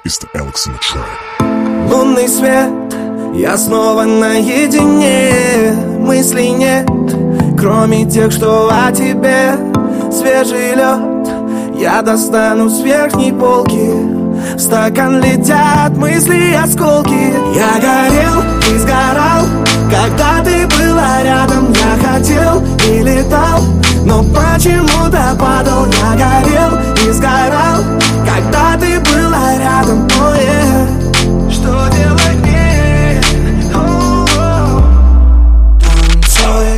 It's the Alex in the track. Лунный свет, я снова наедине. Мыслей нет, кроме тех, что о тебе. Свежий лед я достану с верхней полки. В стакан летят мысли, осколки. Я горел и сгорал, когда ты была рядом. Я хотел и летал, но почему-то падал. Я горел и сгорал, когда ты была рядом. Oh, yeah. Что делать мне? Танцуй.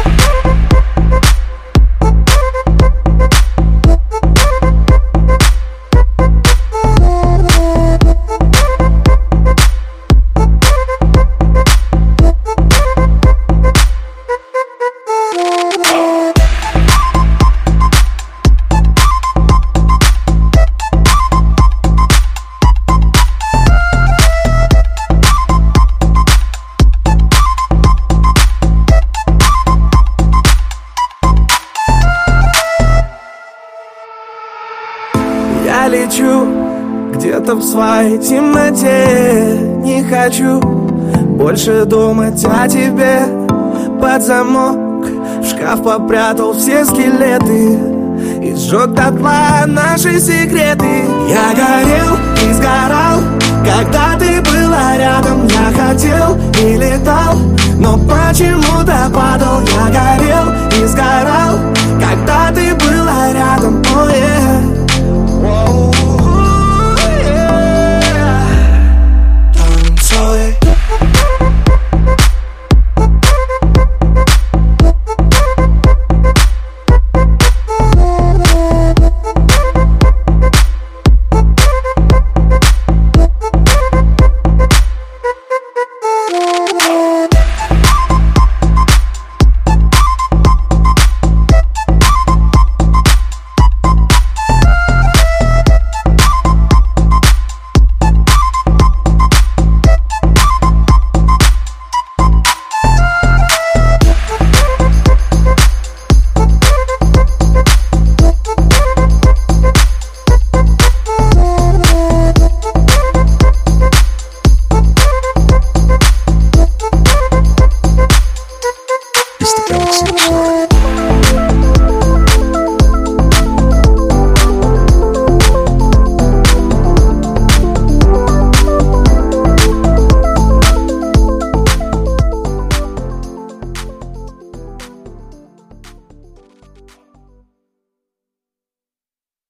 Я лечу где-то в своей темноте. Не хочу больше думать о тебе. Под замок в шкаф попрятал все скелеты и сжег дотла наши секреты. Я горел и сгорал, когда ты была рядом. Я хотел и летал, но почему-то падал. Я горел и сгорал, когда ты была рядом. Oh, yeah.